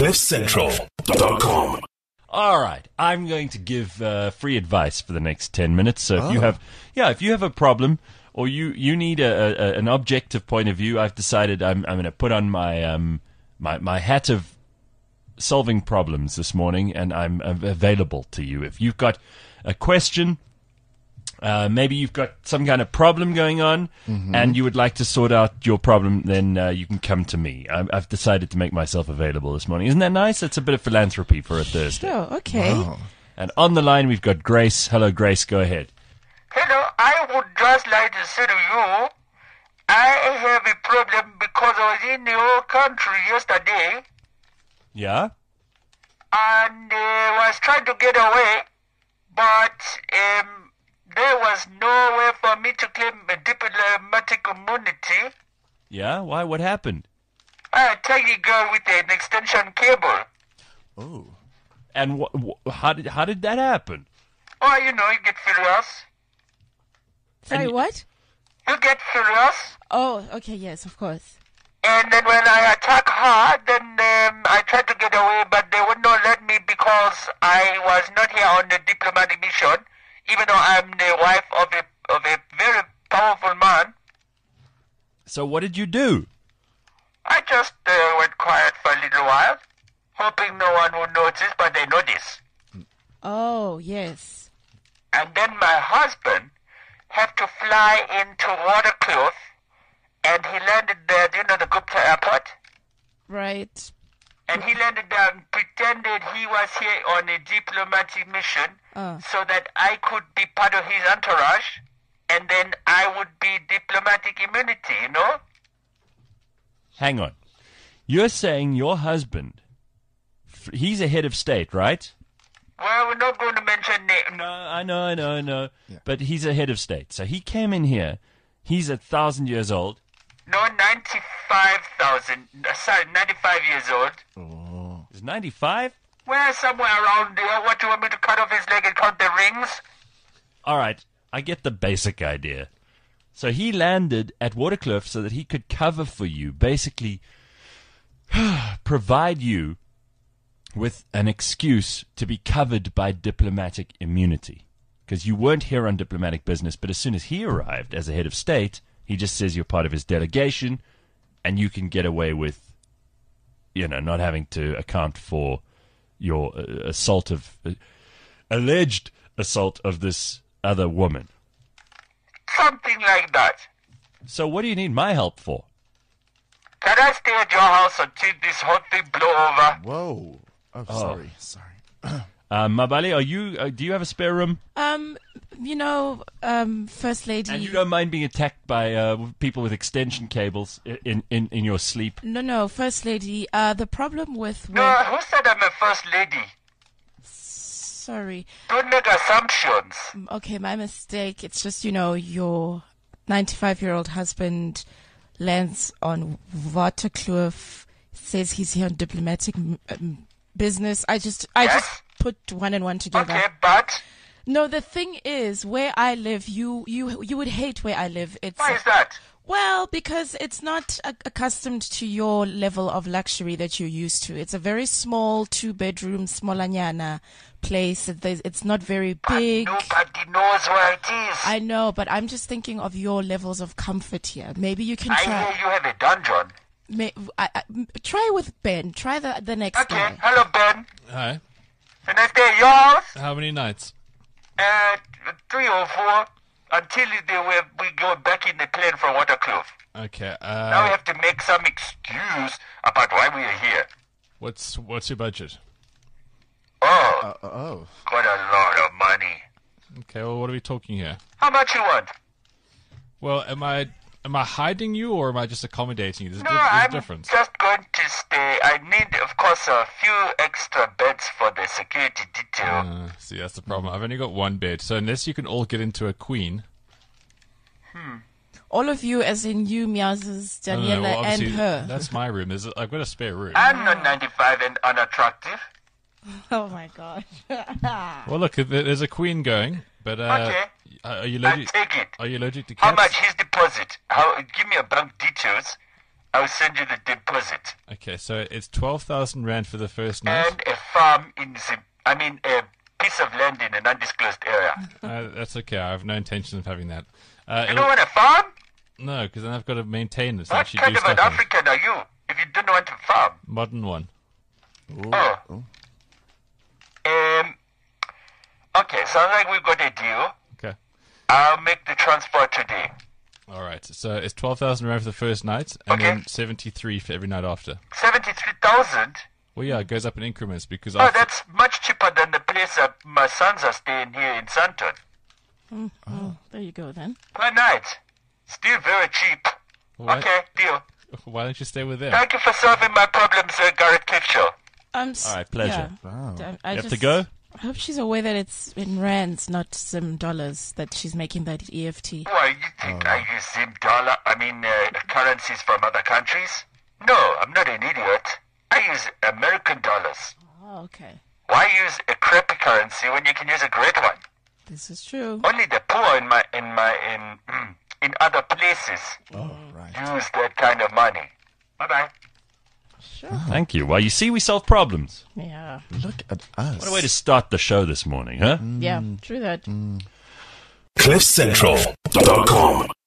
CliffCentral.com. All right, I'm going to give free advice for the next 10 minutes. So if you have a problem or you need an objective point of view, I've decided I'm going to put on my my hat of solving problems this morning, and I'm available to you. If you've got a question, maybe you've got some kind of problem going on, and you would like to sort out your problem, then you can come to me. I've decided to make myself available this morning. Isn't that nice? It's a bit of philanthropy for a Thursday. Sure, okay. Wow. And on the line, we've got Grace. Hello, Grace. Go ahead. Hello, I would just like to say to you, I have a problem because I was in your country yesterday Yeah? and was trying to get away, but there was no way for me to claim a diplomatic immunity. Yeah? Why? What happened? I attacked a girl with an extension cable. Oh. And how did that happen? Oh, you know, you get furious. Sorry, what? You get furious. Oh, okay, yes, of course. And then when I attack her, then I tried to get away, but they would not let me because I was not here on a diplomatic mission, even though I'm the wife of a very powerful man. So what did you do? I just went quiet for a little while, hoping no one would notice, but they noticed. Oh, yes. And then my husband had to fly into Waterkloof, and he landed there, you know, the Gupta airport? Right. And he landed there and pretended he was here on a diplomatic mission so that I could be part of his entourage, and then I would be diplomatic immunity, you know? Hang on. You're saying your husband, he's a head of state, right? Well, we're not going to mention names. No, I know. Yeah. But he's a head of state. So he came in here. He's 1,000 years old. No, 95,000. Sorry, 95 years old. Oh. He's 95? Well, somewhere around there. What, do you want me to cut off his leg and count the rings? All right. I get the basic idea. So he landed at Waterkloof so that he could cover for you, basically provide you with an excuse to be covered by diplomatic immunity. Because you weren't here on diplomatic business, but as soon as he arrived as a head of state, he just says you're part of his delegation, and you can get away with, not having to account for your alleged assault of this other woman. Something like that. So what do you need my help for? Can I stay at your house until this whole thing blow over? Whoa. Oh, sorry. Mabali, do you have a spare room? First lady. And you don't mind being attacked by people with extension cables in your sleep? No, first lady. The problem with No, who said I'm a first lady? Sorry. Don't make assumptions. Okay, my mistake. It's just, your 95-year-old husband lands on Waterkloof, says he's here on diplomatic business. I just put one and one together. Okay, but No, the thing is, where I live, you would hate where I live. why is that? Well, because it's not accustomed to your level of luxury that you're used to. It's a very small 2-bedroom, smolanyana place. It's not very big. Nobody knows where it is. I know, but I'm just thinking of your levels of comfort here. Maybe you can I try. hear you have a dungeon. Try with Ben. Try the next Okay, guy. hello Ben. Hi. Can I stay at your house? How many nights? 3 or 4 until we go back in the plane from Waterkloof. Okay. Now we have to make some excuse about why we are here. What's your budget? Oh, Oh. got a lot of money. Okay. Well, what are we talking here? How much you want? Well, am I hiding you or am I just accommodating you? There's No, a I'm difference. just going to stay. I need, of course, a few extra beds for the security detail. See, that's the problem. I've only got one bed, so unless you can all get into a queen. All of you, as in you, Meowses, No, Daniela, well, and obviously, her. That's my room. I've got a spare room. I'm not 95 and unattractive. Oh my gosh. Well, look, there's a queen going, but Okay. are you I'll allergic? take it. Are you allergic to cats? How much his deposit? Give me a bank details, I'll send you the deposit. Okay, so it's 12,000 rand for the first night. And a farm a piece of land in an undisclosed area. That's okay. I have no intention of having that. You don't want a farm? No, because then I've got to maintain this. What Actually kind do of an stuff on it. African are you if you don't want a farm? Modern one. Oh. Okay, sounds like we've got a deal. Okay. I'll make the transfer today. All right. So it's 12,000 rand for the first night, and Okay. then 73 for every night after. 73,000? Well, yeah, it goes up in increments because Oh, after, that's much cheaper than the place my sons are staying here in Santon. Oh, there you go then. Per night. Still very cheap. Why- Okay, deal. why don't you stay with them? Thank you for solving my problems, Garrett Cliffshaw. All right, pleasure. Wow. I You have to go? I hope she's aware that it's in rands, not some dollars, that she's making that EFT. Why, you think I use currencies from other countries? No, I'm not an idiot. I use American dollars. Oh, okay. Why use a crappy currency when you can use a great one? This is true. Only the poor in other places Oh, right. use that kind of money. Bye-bye. Sure. Thank you. Well, you see, we solve problems. Yeah. Look at us. What a way to start the show this morning, huh? Yeah, true that. CliffCentral.com